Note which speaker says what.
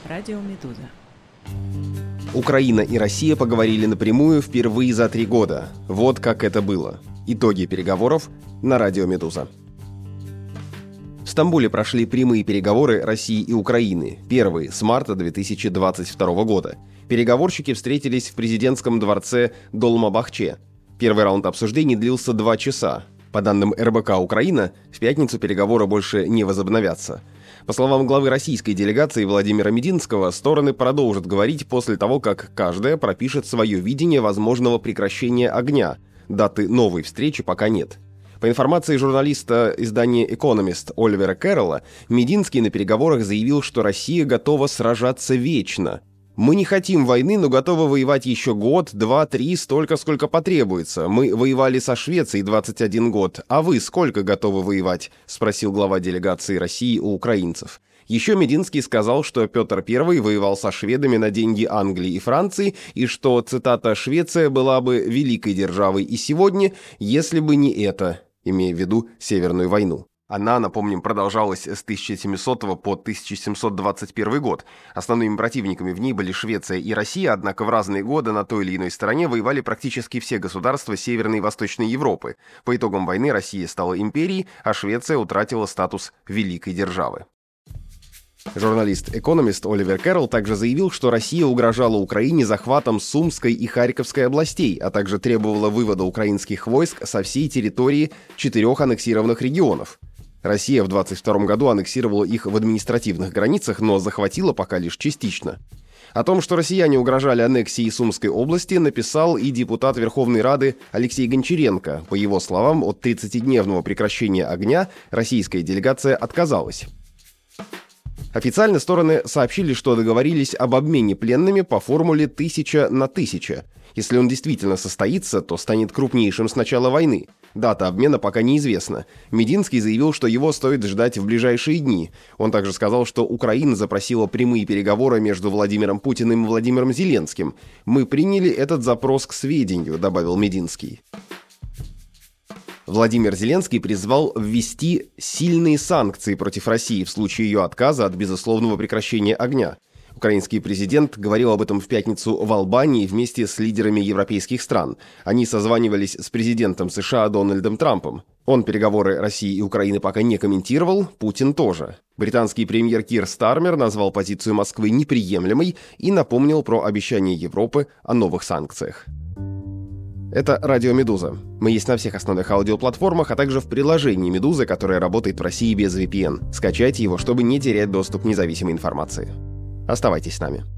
Speaker 1: Радио Медуза.
Speaker 2: Украина и Россия поговорили напрямую впервые за 3 года. Вот как это было. Итоги переговоров на Радио Медуза. В Стамбуле прошли прямые переговоры России и Украины, первые с марта 2022 года. Переговорщики встретились в президентском дворце Долмабахче. Первый раунд обсуждений длился 2 часа. По данным РБК «Украина», в пятницу переговоры больше не возобновятся. По словам главы российской делегации Владимира Мединского, стороны продолжат говорить после того, как каждая пропишет свое видение возможного прекращения огня. Даты новой встречи пока нет. По информации журналиста издания «Экономист» Оливера Кэрролла, Мединский на переговорах заявил, что Россия готова сражаться вечно. «Мы не хотим войны, но готовы воевать еще год, 2, 3, столько, сколько потребуется. Мы воевали со Швецией 21 год. А вы сколько готовы воевать?» – спросил глава делегации России у украинцев. Еще Мединский сказал, что Петр I воевал со шведами на деньги Англии и Франции, и что, цитата, «Швеция была бы великой державой и сегодня, если бы не это», имея в виду Северную войну. Она, напомним, продолжалась с 1700 по 1721 год. Основными противниками в ней были Швеция и Россия, однако в разные годы на той или иной стороне воевали практически все государства Северной и Восточной Европы. По итогам войны Россия стала империей, а Швеция утратила статус великой державы. Журналист «Экономист» Оливер Кэрролл также заявил, что Россия угрожала Украине захватом Сумской и Харьковской областей, а также требовала вывода украинских войск со всей территории 4 аннексированных регионов. Россия в 2022 году аннексировала их в административных границах, но захватила пока лишь частично. О том, что россияне угрожали аннексией Сумской области, написал и депутат Верховной Рады Алексей Гончаренко. По его словам, от 30-дневного прекращения огня российская делегация отказалась. Официально стороны сообщили, что договорились об обмене пленными по формуле 1000 на 1000. Если он действительно состоится, то станет крупнейшим с начала войны. Дата обмена пока неизвестна. Мединский заявил, что его стоит ждать в ближайшие дни. Он также сказал, что Украина запросила прямые переговоры между Владимиром Путиным и Владимиром Зеленским. «Мы приняли этот запрос к сведению», — добавил Мединский. Владимир Зеленский призвал ввести сильные санкции против России в случае ее отказа от безусловного прекращения огня. Украинский президент говорил об этом в пятницу в Албании вместе с лидерами европейских стран. Они созванивались с президентом США Дональдом Трампом. Он переговоры России и Украины пока не комментировал, Путин тоже. Британский премьер Кир Стармер назвал позицию Москвы неприемлемой и напомнил про обещание Европы о новых санкциях. Это Радио Медуза. Мы есть на всех основных аудиоплатформах, а также в приложении Медузы, которое работает в России без VPN. Скачайте его, чтобы не терять доступ к независимой информации. Оставайтесь с нами.